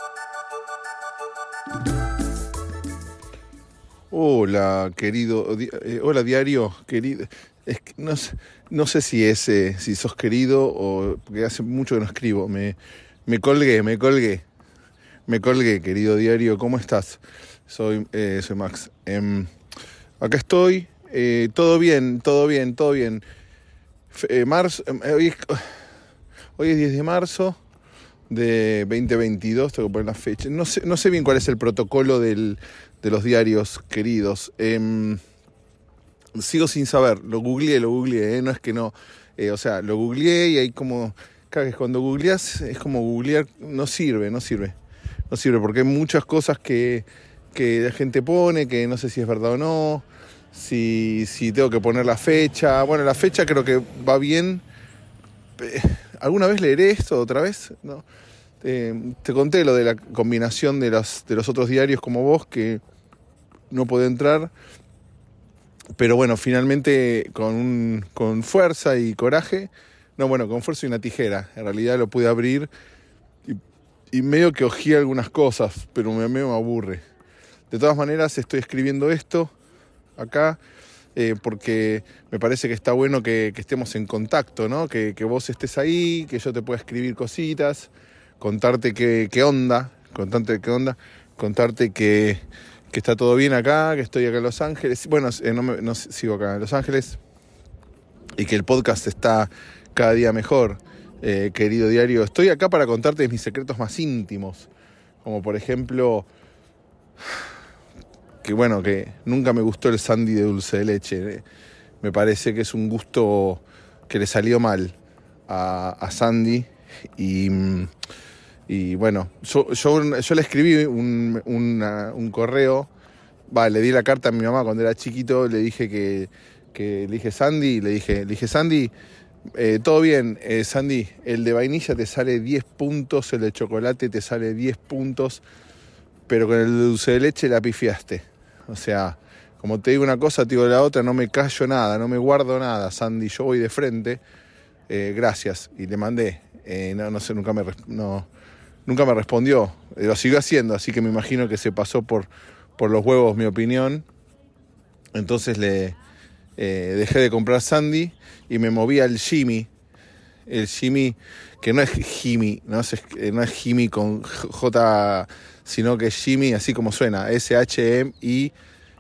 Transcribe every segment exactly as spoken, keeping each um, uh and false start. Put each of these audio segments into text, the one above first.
Hola, querido, eh, hola diario, querido. Es que no, sé- no sé si es, eh, si sos querido o porque hace mucho que no escribo. Me, me colgué, me colgué, me colgué, querido diario. ¿Cómo estás? Soy, eh, soy Max. Em, acá estoy. Eh, todo bien, todo bien, todo bien. Fe- eh, marzo, eh, hoy, es, hoy es diez de marzo de veinte veintidós, tengo que poner la fecha. No sé, no sé bien cuál es el protocolo del, de los diarios queridos. Em, sigo sin saber, lo googleé, lo googleé, ¿eh? No es que no, eh, o sea, lo googleé y hay como, claro, que cuando googleás es como googlear, no sirve, no sirve, no sirve porque hay muchas cosas que, que la gente pone, que no sé si es verdad o no, si, si tengo que poner la fecha. Bueno, la fecha creo que va bien. Eh, ¿Alguna vez leeré esto otra vez? ¿No? Eh, te conté lo de la combinación de los, de los otros diarios como vos, que no puede entrar, pero bueno, finalmente con, un, con fuerza y coraje, no, bueno, con fuerza y una tijera, en realidad lo pude abrir y, y medio que ojeé algunas cosas, pero me, medio me aburre. De todas maneras, estoy escribiendo esto acá eh, porque me parece que está bueno que, que estemos en contacto, ¿no? Que, que vos estés ahí, que yo te pueda escribir cositas, contarte qué, qué onda, contarte qué onda, contarte que, que está todo bien acá, que estoy acá en Los Ángeles. Bueno, eh, no, me, no sigo acá en Los Ángeles y que el podcast está cada día mejor, eh, querido diario. Estoy acá para contarte mis secretos más íntimos, como por ejemplo que bueno, que nunca me gustó el sándwich de dulce de leche. Me parece que es un gusto que le salió mal a, a Sandy. Y, y bueno, yo, yo, yo le escribí un, una, un correo. Va, le di la carta a mi mamá cuando era chiquito. Le dije que, que le dije Sandy, le dije, le dije Sandy, eh, todo bien, eh, Sandy, el de vainilla te sale diez puntos, el de chocolate te sale diez puntos, pero con el de dulce de leche la pifiaste. O sea, como te digo una cosa, te digo la otra, no me callo nada, no me guardo nada, Sandy, yo voy de frente, eh, gracias. Y le mandé, eh, no, no sé, nunca me, no, nunca me respondió, eh, lo siguió haciendo, así que me imagino que se pasó por, por los huevos mi opinión. Entonces le eh, dejé de comprar Sandy y me moví al Jimmy, el Jimmy, que no es Jimmy, no es, no es Jimmy con J, sino que es Jimmy, así como suena, S H M I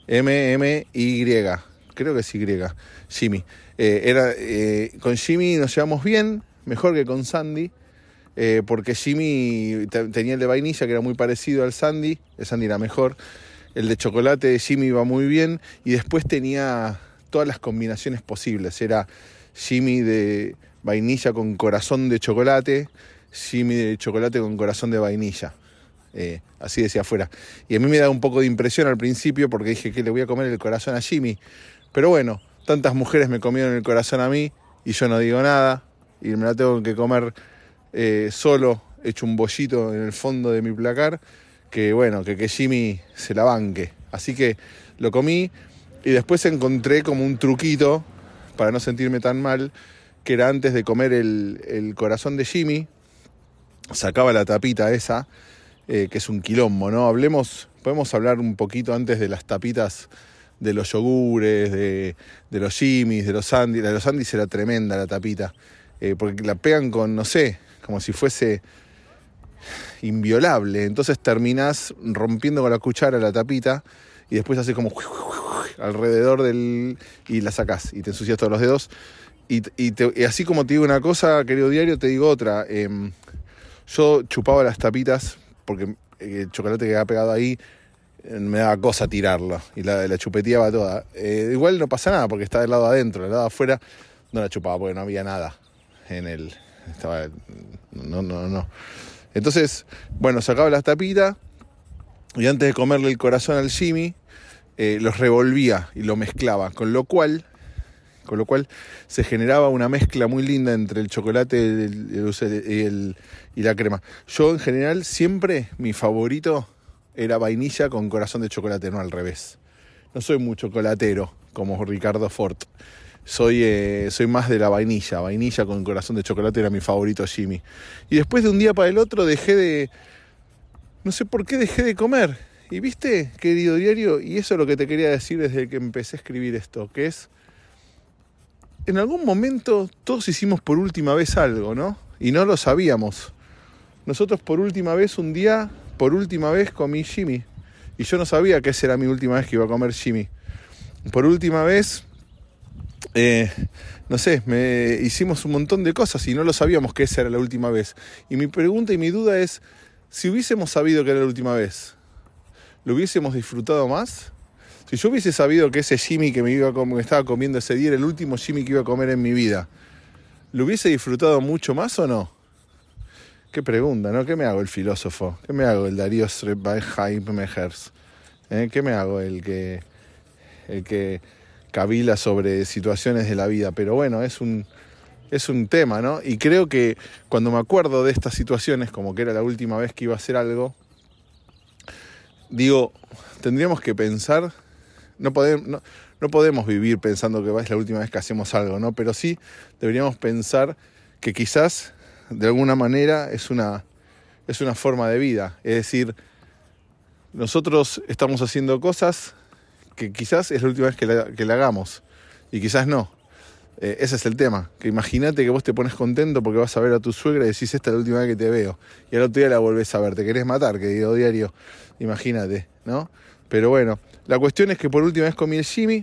M M Y, creo que es Y, Jimmy. Eh, era, eh, con Jimmy nos llevamos bien, mejor que con Sandy, eh, porque Jimmy te, tenía el de vainilla que era muy parecido al Sandy, el Sandy era mejor, el de chocolate de Jimmy iba muy bien, y después tenía todas las combinaciones posibles, era Jimmy de vainilla con corazón de chocolate, Jimmy de chocolate con corazón de vainilla. Eh, así decía afuera. Y a mí me da un poco de impresión al principio porque dije que le voy a comer el corazón a Jimmy. Pero bueno, tantas mujeres me comieron el corazón a mí y yo no digo nada. Y me la tengo que comer eh, solo, hecho un bollito en el fondo de mi placar. Que bueno, que, que Jimmy se la banque. Así que lo comí y después encontré como un truquito para no sentirme tan mal, que era antes de comer el, el corazón de Jimmy, sacaba la tapita esa, eh, que es un quilombo, ¿no? Hablemos, podemos hablar un poquito antes de las tapitas de los yogures, de, de los Jimmys, de los Sandy. La de los Sandy era tremenda la tapita, eh, porque la pegan con, no sé, como si fuese inviolable. Entonces terminás rompiendo con la cuchara la tapita y después hace como alrededor del... y la sacás y te ensucias todos los dedos. Y, y, te, y así como te digo una cosa, querido diario, te digo otra. Eh, yo chupaba las tapitas porque el chocolate que había pegado ahí eh, me daba cosa tirarlo y la, la chupeteaba toda. Eh, igual no pasa nada porque está del lado adentro, del lado afuera no la chupaba porque no había nada en el... Estaba... No, no, no. Entonces, bueno, sacaba las tapitas y antes de comerle el corazón al Jimmy, eh, los revolvía y lo mezclaba, con lo cual... Con lo cual se generaba una mezcla muy linda entre el chocolate el, el, el, el, y la crema. Yo en general siempre mi favorito era vainilla con corazón de chocolate, no al revés. No soy muy chocolatero como Ricardo Fort. Soy, eh, soy más de la vainilla. Vainilla con corazón de chocolate era mi favorito Jimmy. Y después de un día para el otro dejé de... no sé por qué dejé de comer. Y viste, querido diario, y eso es lo que te quería decir desde que empecé a escribir esto, que es, en algún momento todos hicimos por última vez algo, ¿no? Y no lo sabíamos. Nosotros por última vez un día, por última vez comí Jimmy. Y yo no sabía que esa era mi última vez que iba a comer Jimmy. Por última vez, eh, no sé, me, hicimos un montón de cosas y no lo sabíamos que esa era la última vez. Y mi pregunta y mi duda es, si hubiésemos sabido que era la última vez, ¿lo hubiésemos disfrutado más? Si yo hubiese sabido que ese Jimmy que me, iba a com- me estaba comiendo ese día era el último Jimmy que iba a comer en mi vida, ¿lo hubiese disfrutado mucho más o no? Qué pregunta, ¿no? ¿Qué me hago el filósofo? ¿Qué me hago el Darío Mehers? ¿Eh? ¿Qué me hago el que, el que cavila sobre situaciones de la vida? Pero bueno, es un, es un tema, ¿no? Y creo que cuando me acuerdo de estas situaciones, como que era la última vez que iba a hacer algo, digo, tendríamos que pensar, no podemos, no, no podemos vivir pensando que es la última vez que hacemos algo, ¿no? Pero sí deberíamos pensar que quizás de alguna manera es una, es una forma de vida. Es decir, nosotros estamos haciendo cosas que quizás es la última vez que la, que la hagamos y quizás no. Eh, ese es el tema, que imagínate que vos te pones contento porque vas a ver a tu suegra y decís, esta es la última vez que te veo, y al otro día la volvés a ver, te querés matar, querido diario, imagínate, ¿no? Pero bueno, la cuestión es que por última vez comí el Jimmy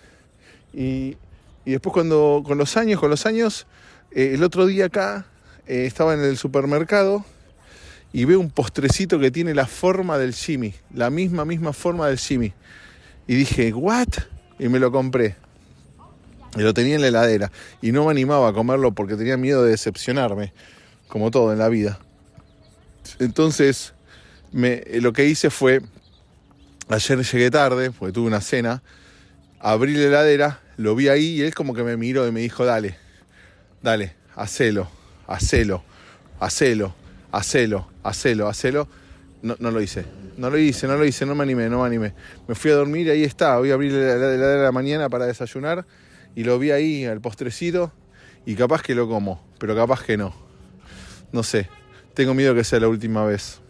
y, y después cuando con los años, con los años, eh, el otro día acá eh, estaba en el supermercado y veo un postrecito que tiene la forma del Jimmy, la misma, misma forma del Jimmy, y dije, ¿what? Y me lo compré. Y lo tenía en la heladera y no me animaba a comerlo porque tenía miedo de decepcionarme, como todo en la vida. Entonces me, lo que hice fue, ayer llegué tarde porque tuve una cena, abrí la heladera, lo vi ahí y él como que me miró y me dijo, dale, dale, hacelo, hacelo, hacelo, hacelo, hacelo, hacelo. No, no lo hice, no lo hice, no lo hice, no me animé, no me animé. Me fui a dormir y ahí está, voy a abrir la heladera de la mañana para desayunar. Y lo vi ahí, al postrecito, y capaz que lo como, pero capaz que no. No sé, tengo miedo que sea la última vez.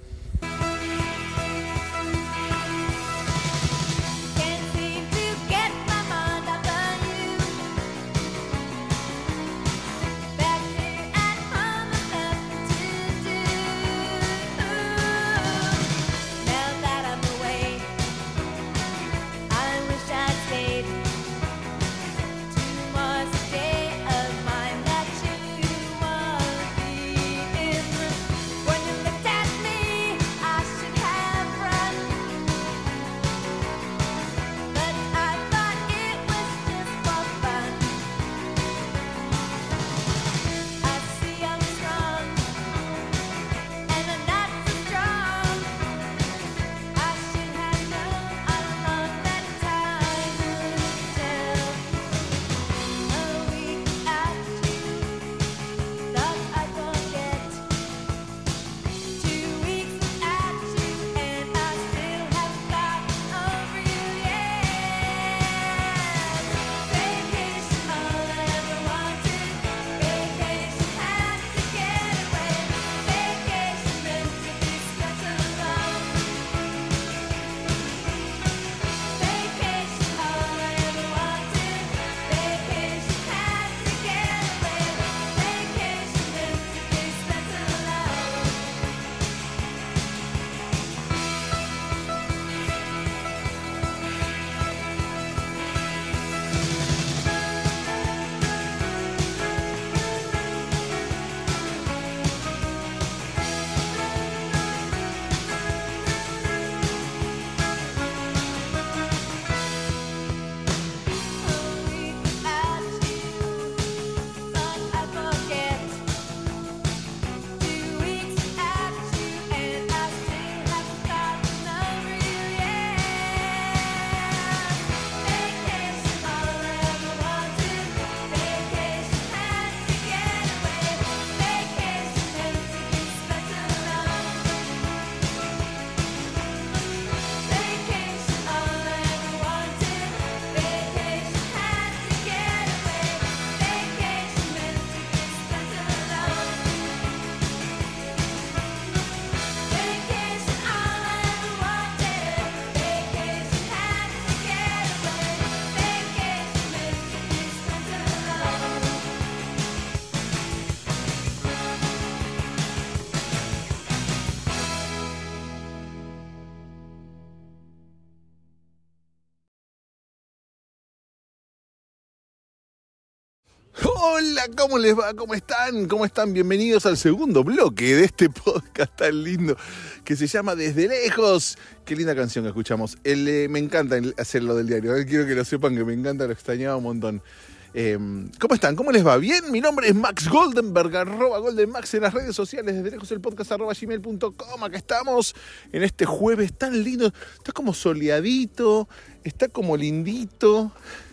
When you looked at me Hola, ¿cómo les va? ¿Cómo están? ¿Cómo están? Bienvenidos al segundo bloque de este podcast tan lindo que se llama Desde Lejos. Qué linda canción que escuchamos. El, eh, me encanta hacerlo del diario. Quiero que lo sepan que me encanta, lo extrañaba un montón. Eh, ¿Cómo están? ¿Cómo les va? ¿Bien? Mi nombre es Max Goldenberg, arroba GoldenMax en las redes sociales, Desde Lejos el podcast, arroba gmail punto com. Acá estamos en este jueves tan lindo. Está como soleadito, está como lindito.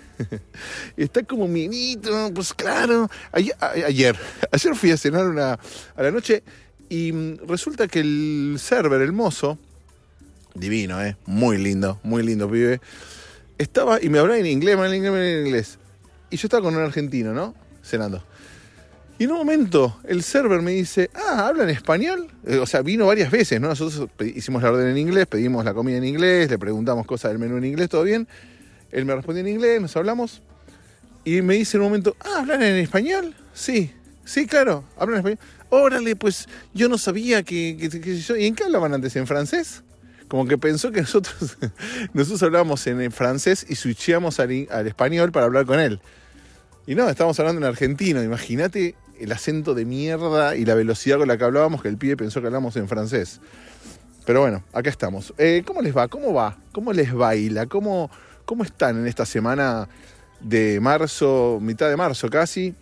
Está como minito, pues claro. Ayer, ayer, ayer fui a cenar una, a la noche y resulta que el server, el mozo, divino, eh, muy lindo, muy lindo pibe, estaba y me hablaba en inglés, en inglés, en inglés. Y yo estaba con un argentino, ¿no? Cenando. Y en un momento el server me dice, ah, ¿hablan español? Eh, o sea, vino varias veces, ¿no? Nosotros hicimos la orden en inglés, pedimos la comida en inglés, le preguntamos cosas del menú en inglés, todo bien. Él me respondió en inglés, nos hablamos, y me dice en un momento, ah, ¿hablan en español? Sí, sí, claro, hablan en español. Órale, pues yo no sabía que, que, que yo... ¿Y en qué hablaban antes? ¿En francés? Como que pensó que nosotros, nosotros hablábamos en francés y switcheamos al, al español para hablar con él. Y no, estábamos hablando en argentino. Imagínate el acento de mierda y la velocidad con la que hablábamos, que el pibe pensó que hablábamos en francés. Pero bueno, acá estamos. Eh, ¿Cómo les va? ¿Cómo va? ¿Cómo les baila? ¿Cómo... ¿Cómo están en esta semana de marzo, mitad de marzo casi?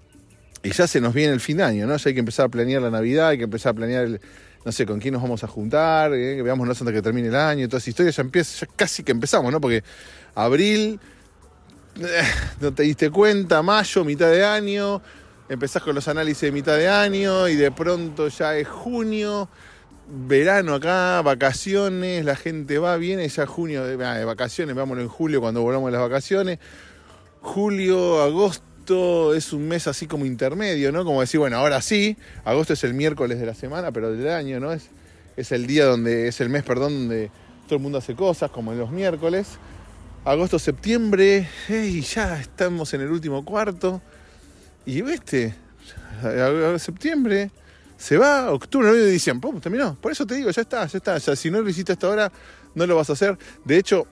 Y ya se nos viene el fin de año, ¿no? Ya hay que empezar a planear la Navidad, hay que empezar a planear, el, no sé, con quién nos vamos a juntar, ¿eh? Que veámonos antes que termine el año, toda esa historia ya empieza, ya casi que empezamos, ¿no? Porque abril, eh, no te diste cuenta, mayo, mitad de año, empezás con los análisis de mitad de año y de pronto ya es junio. Verano acá, vacaciones, la gente va, viene ya junio de, de vacaciones, vámonos en julio cuando volvamos de las vacaciones. Julio, agosto es un mes así como intermedio, ¿no? Como decir, bueno, ahora sí, agosto es el miércoles de la semana, pero del año, ¿no? Es, es el día donde, es el mes, perdón, donde todo el mundo hace cosas, como en los miércoles. Agosto, septiembre, hey, ya estamos en el último cuarto. Y viste, septiembre... Se va, octubre, noviembre y diciembre, ¡pum! Terminó. Por eso te digo, ya está, ya está. Ya, si no lo hiciste hasta ahora, no lo vas a hacer. De hecho,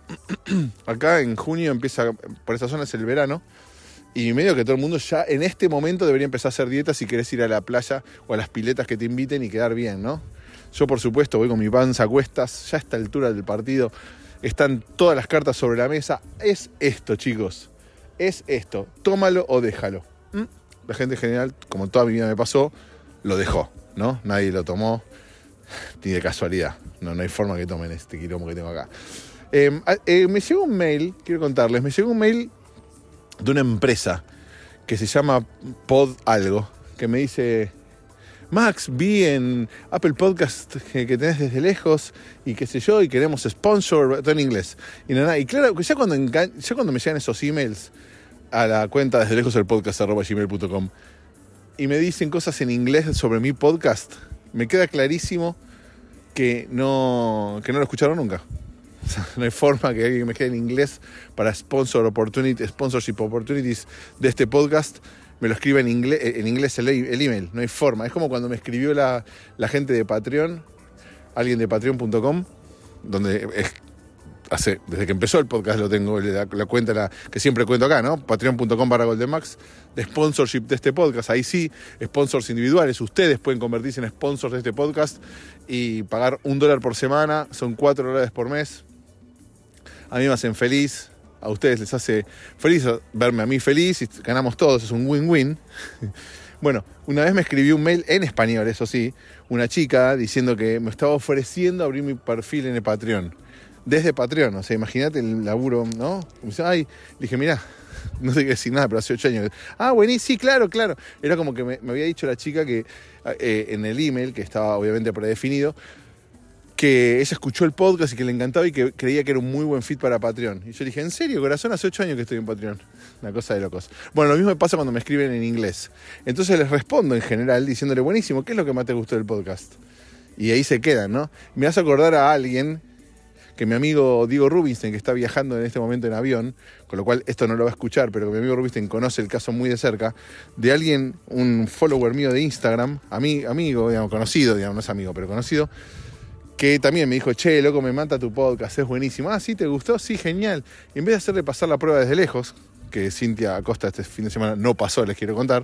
acá en junio empieza, por esta zona es el verano. Y medio que todo el mundo ya en este momento debería empezar a hacer dietas si querés ir a la playa o a las piletas que te inviten y quedar bien, ¿no? Yo, por supuesto, voy con mi panza a cuestas. Ya a esta altura del partido están todas las cartas sobre la mesa. Es esto, chicos. Es esto. Tómalo o déjalo. ¿Mm? La gente en general, como toda mi vida me pasó, lo dejó, ¿no? Nadie lo tomó, ni de casualidad. No, no hay forma que tomen este quilombo que tengo acá. Eh, eh, me llegó un mail, quiero contarles, me llegó un mail de una empresa que se llama Pod Algo, que me dice, Max, vi en Apple Podcast que, que tenés Desde Lejos y qué sé yo, y queremos sponsor, todo en inglés. Y nada, y claro, ya cuando, ya cuando me llegan esos emails a la cuenta Desde Lejos el podcast arroba gmail punto com, y me dicen cosas en inglés sobre mi podcast, me queda clarísimo que no, que no lo escucharon nunca. O sea, no hay forma que alguien me quede en inglés para sponsor opportunity, sponsorship opportunities de este podcast, me lo escriba en inglés, en inglés el, el email. No hay forma. Es como cuando me escribió la, la gente de Patreon, alguien de patreon punto com, donde es, hace, desde que empezó el podcast lo tengo, la, la cuenta la, que siempre cuento acá, ¿no? patreon punto com barra GoldenMax, de sponsorship de este podcast. Ahí sí, sponsors individuales. Ustedes pueden convertirse en sponsors de este podcast y pagar un dólar por semana. Son cuatro dólares por mes. A mí me hacen feliz. A ustedes les hace feliz verme a mí feliz. Y ganamos todos. Es un win-win. Bueno, una vez me escribió un mail en español, eso sí, una chica diciendo que me estaba ofreciendo abrir mi perfil en el Patreon. Desde Patreon, o sea, imagínate el laburo, ¿no? Me dice, ay, le dije, mirá, no sé qué decir nada, pero hace ocho años. Ah, buenísimo, sí, claro, claro. Era como que me, me había dicho la chica que eh, en el email, que estaba obviamente predefinido, que ella escuchó el podcast y que le encantaba y que creía que era un muy buen fit para Patreon. Y yo le dije, ¿en serio, corazón? Hace ocho años que estoy en Patreon. Una cosa de locos. Bueno, lo mismo me pasa cuando me escriben en inglés. Entonces les respondo en general diciéndole, buenísimo, ¿qué es lo que más te gustó del podcast? Y ahí se quedan, ¿no? Me hace acordar a alguien, que mi amigo Diego Rubinstein, que está viajando en este momento en avión, con lo cual esto no lo va a escuchar, pero que mi amigo Rubinstein conoce el caso muy de cerca, de alguien, un follower mío de Instagram, ami, amigo, digamos, conocido, digamos, no es amigo, pero conocido, que también me dijo, che, loco, me mata tu podcast, es buenísimo. Ah, ¿sí te gustó? Sí, genial. Y en vez de hacerle pasar la prueba desde lejos, que Cintia Acosta este fin de semana no pasó, les quiero contar,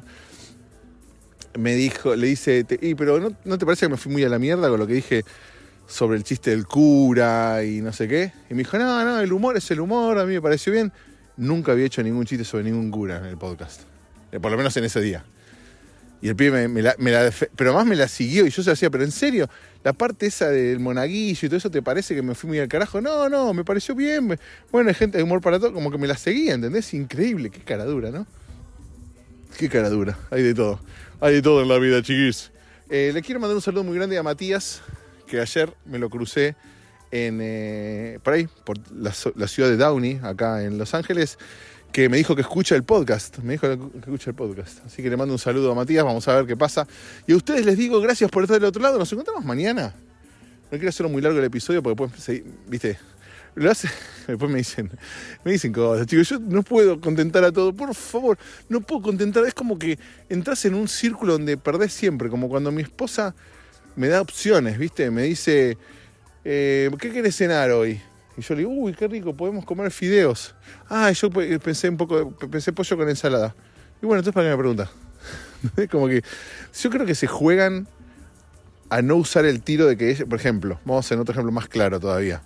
me dijo, le dice, te, y, pero ¿no, ¿no te parece que me fui muy a la mierda con lo que dije sobre el chiste del cura y no sé qué? Y me dijo, no, no, el humor es el humor, a mí me pareció bien. Nunca había hecho ningún chiste sobre ningún cura en el podcast, eh, por lo menos en ese día. Y el pibe me, me, la, me la... Pero más me la siguió y yo se hacía, pero en serio, la parte esa del monaguillo y todo eso, ¿te parece que me fui muy al carajo? No, no, me pareció bien. Me... Bueno, hay gente de humor para todo, como que me la seguía, ¿entendés? Increíble, qué cara dura, ¿no? Qué cara dura, hay de todo. Hay de todo en la vida, chiquis. Eh, le quiero mandar un saludo muy grande a Matías, que ayer me lo crucé en eh, por ahí, por la, la ciudad de Downey, acá en Los Ángeles, que me dijo que escucha el podcast, me dijo que escucha el podcast. Así que le mando un saludo a Matías, vamos a ver qué pasa. Y a ustedes les digo gracias por estar del otro lado, nos encontramos mañana. No quiero hacerlo muy largo el episodio porque después, viste, lo hace, después me dicen, me dicen cosas, chicos, yo no puedo contentar a todo, por favor, no puedo contentar, es como que entras en un círculo donde perdés siempre, como cuando mi esposa me da opciones, viste, me dice, eh, ¿qué querés cenar hoy? Y yo le digo, uy, qué rico, podemos comer fideos. Ah, yo pensé un poco, pensé pollo con ensalada. Y bueno, entonces ¿para qué me pregunta? Como que yo creo que se juegan a no usar el tiro de que ella, por ejemplo, vamos a hacer otro ejemplo más claro todavía.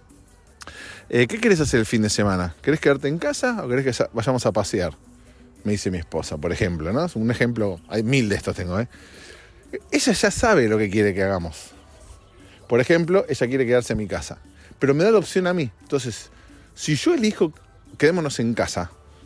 Eh, ¿Qué querés hacer el fin de semana? ¿Querés quedarte en casa o querés que vayamos a pasear? Me dice mi esposa, por ejemplo, ¿no? Un ejemplo, hay mil de estos tengo, ¿eh? Ella ya sabe lo que quiere que hagamos. Por ejemplo, ella quiere quedarse en mi casa. Pero me da la opción a mí. Entonces, si yo elijo quedémonos en casa,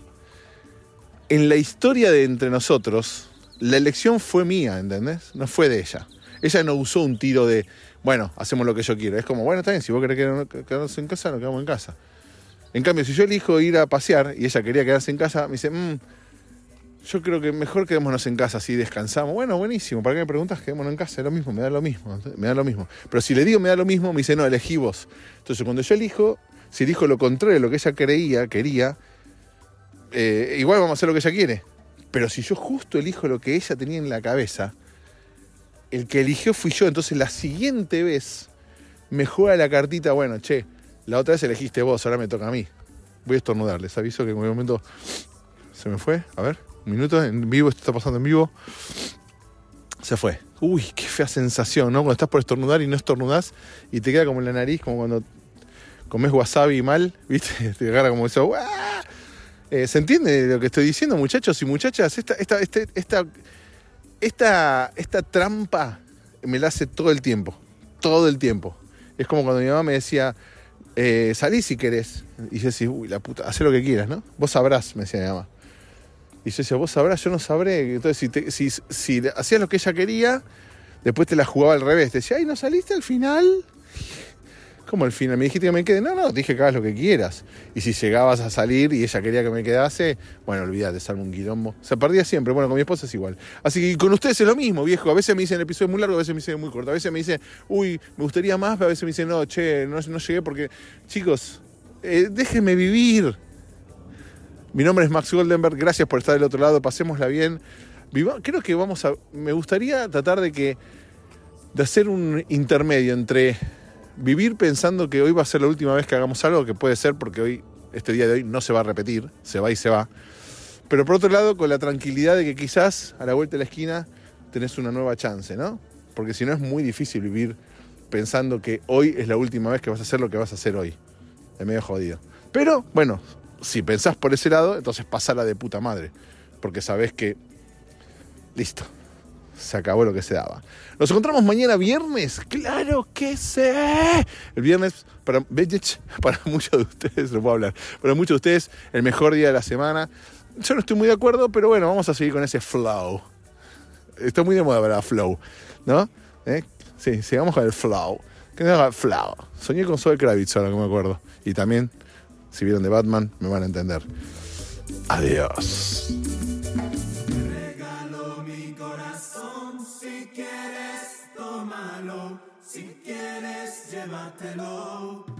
en la historia de entre nosotros, la elección fue mía, ¿entendés? No fue de ella. Ella no usó un tiro de, bueno, hacemos lo que yo quiero. Es como, bueno, está bien, si vos querés quedarnos en casa, nos quedamos en casa. En cambio, si yo elijo ir a pasear y ella quería quedarse en casa, me dice, mmm, yo creo que mejor quedémonos en casa, así descansamos. Bueno, buenísimo, ¿para qué me preguntas? Quedémonos en casa, es lo mismo, me da lo mismo, me da lo mismo. Pero si le digo me da lo mismo, me dice, no, elegí vos. Entonces, cuando yo elijo, si elijo lo contrario de lo que ella creía, quería, eh, igual vamos a hacer lo que ella quiere. Pero si yo justo elijo lo que ella tenía en la cabeza, el que eligió fui yo. Entonces, la siguiente vez me juega la cartita, bueno, che, la otra vez elegiste vos, ahora me toca a mí. Voy a estornudar, les aviso que en un momento se me fue, a ver. Un minuto, en vivo, esto está pasando en vivo. Se fue. Uy, qué fea sensación, ¿no? Cuando estás por estornudar y no estornudás y te queda como en la nariz, como cuando comes wasabi mal, ¿viste? Te agarra como eso. Eh, ¿Se entiende lo que estoy diciendo, muchachos y muchachas? Esta, esta, este, esta, esta, esta trampa me la hace todo el tiempo. Todo el tiempo. Es como cuando mi mamá me decía, eh, salí si querés. Y yo decía, uy, la puta, hacé lo que quieras, ¿no? Vos sabrás, me decía mi mamá. Y yo decía, vos sabrás, yo no sabré. Entonces, si, te, si, si hacías lo que ella quería, después te la jugaba al revés. Te decía, ay, ¿no saliste al final? ¿Cómo al final? Me dijiste que me quede. No, no, te dije que hagas lo que quieras. Y si llegabas a salir y ella quería que me quedase, bueno, olvídate, salme un quilombo. Se perdía siempre. Bueno, con mi esposa es igual. Así que con ustedes es lo mismo, viejo. A veces me dicen el episodio es muy largo, a veces me dicen muy corto. A veces me dicen, uy, me gustaría más, pero a veces me dicen, no, che, no, no llegué porque... Chicos, eh, déjenme vivir. Mi nombre es Max Goldenberg, gracias por estar del otro lado, pasémosla bien. Viva, creo que vamos a... Me gustaría tratar de que de hacer un intermedio entre vivir pensando que hoy va a ser la última vez que hagamos algo, que puede ser porque hoy, este día de hoy, no se va a repetir, se va y se va. Pero por otro lado, con la tranquilidad de que quizás a la vuelta de la esquina tenés una nueva chance, ¿no? Porque si no es muy difícil vivir pensando que hoy es la última vez que vas a hacer lo que vas a hacer hoy. Es medio jodido. Pero, bueno... Si pensás por ese lado, entonces pasala de puta madre. Porque sabés que... Listo. Se acabó lo que se daba. Nos encontramos mañana viernes. ¡Claro que sí! El viernes, para, para muchos de ustedes, no puedo hablar, para muchos de ustedes, el mejor día de la semana. Yo no estoy muy de acuerdo, pero bueno, vamos a seguir con ese flow. Está muy de moda, ¿verdad? Flow. ¿No? ¿Eh? Sí, sigamos con el flow. ¿Qué es el flow? Soñé con Zoe Kravitz, ahora que me acuerdo. Y también... Si vieron de Batman, me van a entender. Adiós. Te regalo mi corazón, si quieres, tómalo. Si quieres, llévatelo.